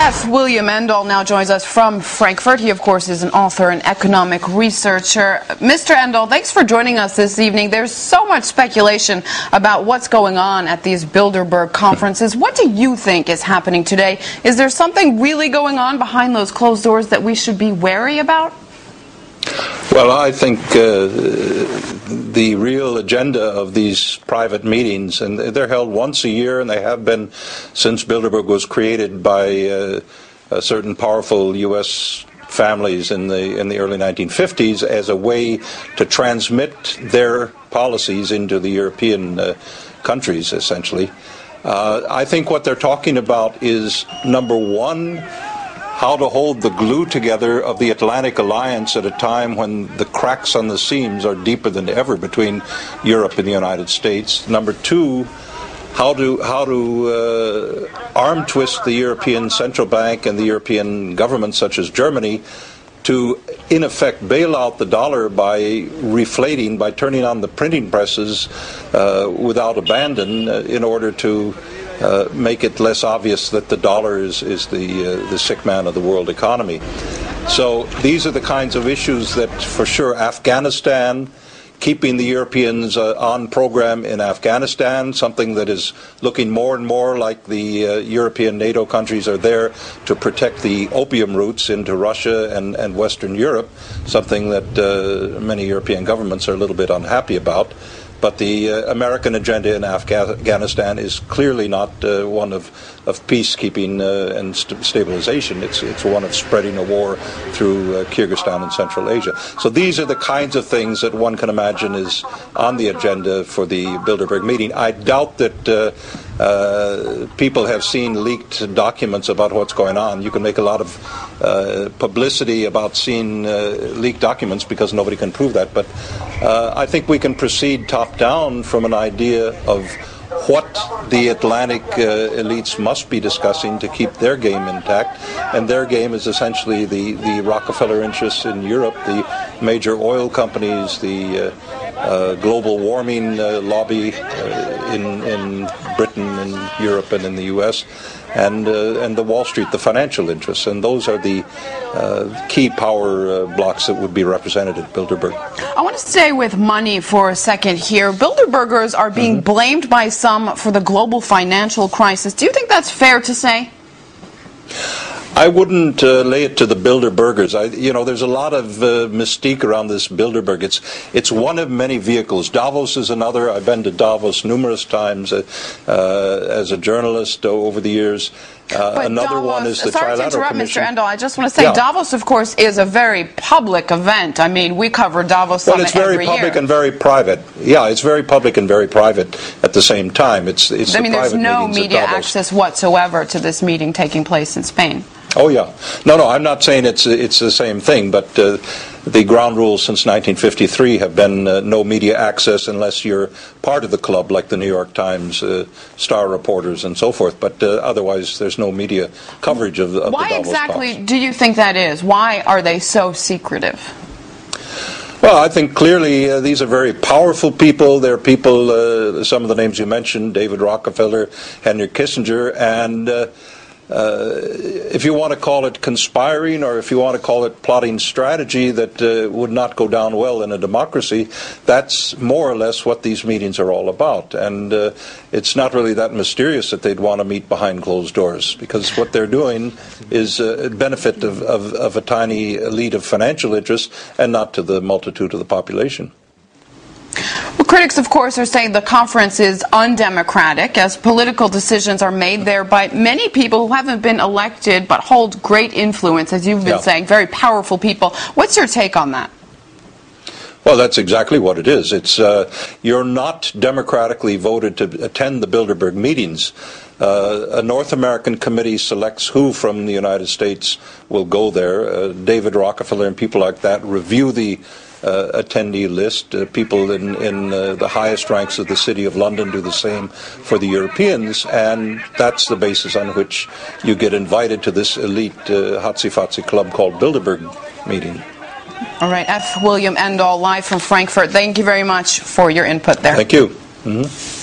F. William Endall now joins us from Frankfurt. He, of course, is an author and economic researcher. Mr. Endall, thanks for joining us this evening. There's so much speculation about what's going on at these Bilderberg conferences. What do you think is happening today? Is there something really going on behind those closed doors that we should be wary about? Well, I think the real agenda of these private meetings, and they're held once a year, and they have been since Bilderberg was created by certain powerful U.S. families in the early 1950s, as a way to transmit their policies into the European countries, essentially. I think what they're talking about is, number one, how to hold the glue together of the Atlantic Alliance at a time when the cracks on the seams are deeper than ever between Europe and the United States. Number two, how to arm twist the European Central Bank and the European governments, such as Germany, to in effect bail out the dollar by reflating, by turning on the printing presses without abandon, in order to make it less obvious that the dollar is the sick man of the world economy. So these are the kinds of issues that, for sure, Afghanistan, keeping the Europeans on program in Afghanistan, something that is looking more and more like the European NATO countries are there to protect the opium routes into Russia and Western Europe, something that many European governments are a little bit unhappy about. But the American agenda in Afghanistan is clearly not one of peacekeeping and stabilization. It's one of spreading a war through Kyrgyzstan and Central Asia. So these are the kinds of things that one can imagine is on the agenda for the Bilderberg meeting. I doubt that people have seen leaked documents about what's going on. You can make a lot of publicity about seeing leaked documents because nobody can prove that. But I think we can proceed top-down from an idea of what the Atlantic elites must be discussing to keep their game intact. And their game is essentially the Rockefeller interests in Europe, the major oil companies, the global warming lobby in Britain and Europe and in the U.S., and the Wall Street, the financial interests. And those are the key power blocks that would be represented at Bilderberg. I want to stay with money for a second here. Bilderbergers are being blamed by some for the global financial crisis. Do you think that's fair to say? I wouldn't lay it to the Bilderbergers. There's a lot of mystique around this Bilderberg. It's one of many vehicles. Davos is another. I've been to Davos numerous times as a journalist over the years. Another Davos, one is the sorry Trilateral to interrupt, Commission. Mr. Endall. I just want to say, Davos, of course, is a very public event. I mean, we cover Davos Summit every year. Well, it's very public and very private. Yeah, it's very public and very private at the same time. It's I mean, there's no media access whatsoever to this meeting taking place in Spain. Oh, yeah. No, I'm not saying it's the same thing, but the ground rules since 1953 have been no media access unless you're part of the club, like the New York Times, star reporters, and so forth. But otherwise, there's no media coverage of the Davos Why exactly talks. do you think that is? Why are they so secretive? Well, I think clearly these are very powerful people. They're people, some of the names you mentioned, David Rockefeller, Henry Kissinger, and if you want to call it conspiring, or if you want to call it plotting strategy that would not go down well in a democracy, that's more or less what these meetings are all about. And it's not really that mysterious that they'd want to meet behind closed doors, because what they're doing is a benefit of a tiny elite of financial interests and not to the multitude of the population. Well, critics, of course, are saying the conference is undemocratic, as political decisions are made there by many people who haven't been elected but hold great influence, as you've been saying, very powerful people. What's your take on that? Well, that's exactly what it is. It's you're not democratically voted to attend the Bilderberg meetings. A North American committee selects who from the United States will go there. David Rockefeller and people like that review the attendee list. People in the highest ranks of the City of London do the same for the Europeans, and that's the basis on which you get invited to this elite Hatsi-Fatsi club called Bilderberg meeting. All right, F. William Endall, live from Frankfurt. Thank you very much for your input there. Thank you.